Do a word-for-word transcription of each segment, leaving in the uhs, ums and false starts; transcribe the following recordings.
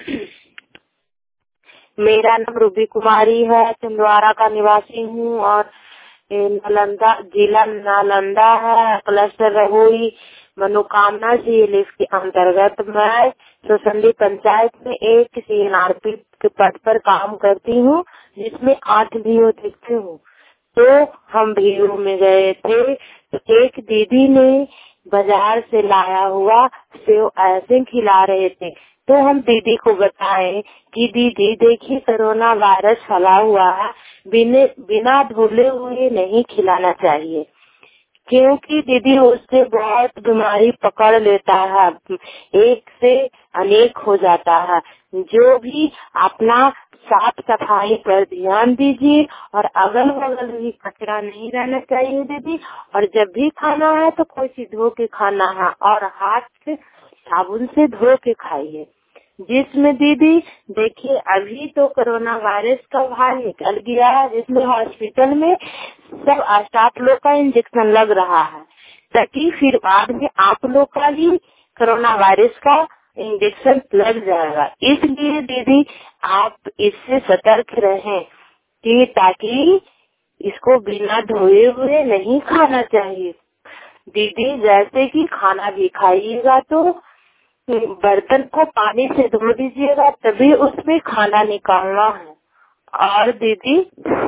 मेरा नाम रूबी कुमारी है, छिंदवाड़ा का निवासी हूँ और ये नालंदा जिला नालंदा है, क्लस्टर रहुई मनोकामना जिले के अंतर्गत मैं सोसंदी पंचायत में एक सीएनआरपी के पद पर काम करती हूँ, जिसमें आठ वीओ देखती हूँ। तो हम वीओ में गए थे तो एक दीदी ने बाजार से लाया हुआ सेव ऐसे खिला रहे थे। तो हम दीदी को बताए कि दीदी देखिए कोरोना वायरस फैला हुआ है, बिना बिना धुले हुए नहीं खिलाना चाहिए, क्योंकि दीदी उससे बहुत बीमारी पकड़ लेता है, एक से अनेक हो जाता है। जो भी अपना साफ सफाई पर ध्यान दीजिए और अगल बगल भी कचरा नहीं रहना चाहिए दीदी। और जब भी खाना है तो कोई चीज धो के खाना है और हाथ से साबुन से धो के खाइए। जिसमें दीदी देखिए अभी तो कोरोना वायरस का भार निकल गया है, जिसमें हॉस्पिटल में सब स्टाफ लोग का इंजेक्शन लग रहा है, ताकि फिर बाद में आप लोग का भी कोरोना वायरस का इंजेक्शन लग जाएगा। इसलिए दीदी आप इससे सतर्क रहें कि ताकि इसको बिना धोए हुए नहीं खाना चाहिए दीदी। जैसे कि खाना भी खाइएगा तो बर्तन को पानी से धो दीजिएगा, तभी उसमें खाना निकालना है। और दीदी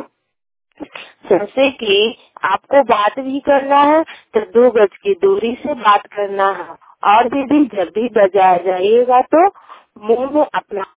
जैसे कि आपको बात भी करना है तो दो गज की दूरी से बात करना है। और दीदी जब भी बाजार जाइएगा तो मुंह में अपना